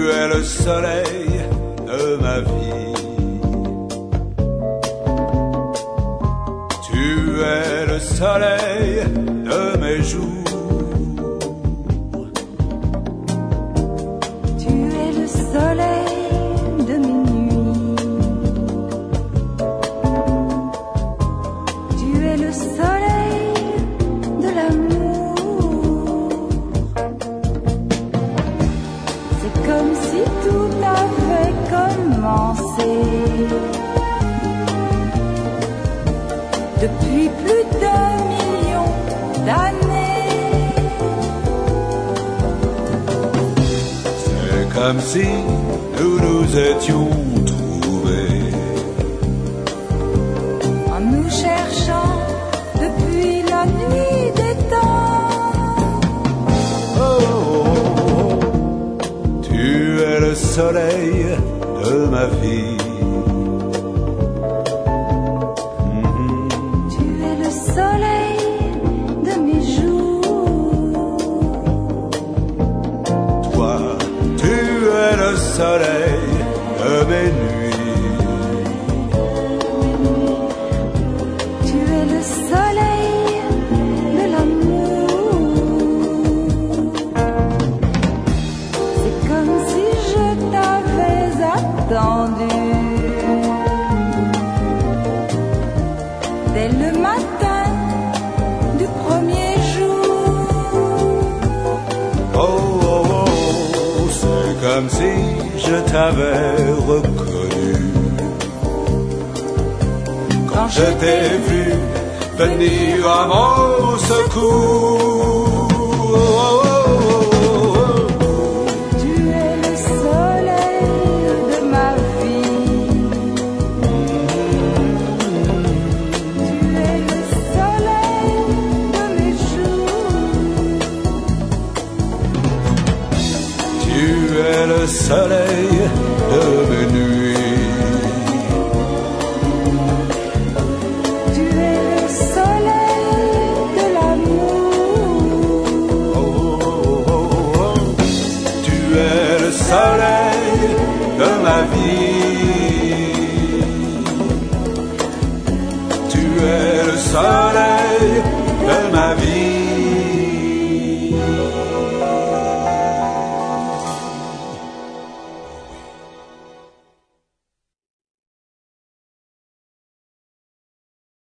es le soleil de ma vie. Tu es le soleil de mes jours. Tu es le soleil de mes nuits. Tu es le soleil de l'amour. C'est comme si tout avait commencé. Depuis plus d'un million d'années. C'est comme si nous nous étions trouvés. En nous cherchant depuis la nuit des temps. Oh, oh, oh. Tu es le soleil de ma vie. Soleil de mes nuits. Tu es le soleil de l'amour. C'est comme si je t'avais attendu. Dès le matin du premier jour. Oh, oh, oh, c'est comme si je t'avais reconnu quand je t'ai vu venir à mon secours. Oh, oh, oh, oh. Tu es le soleil de ma vie. Tu es le soleil de mes jours. Tu es le soleil de mes nuits. Tu es le soleil de l'amour. Oh, oh, oh, oh. Tu es le soleil de ma vie. Tu es le soleil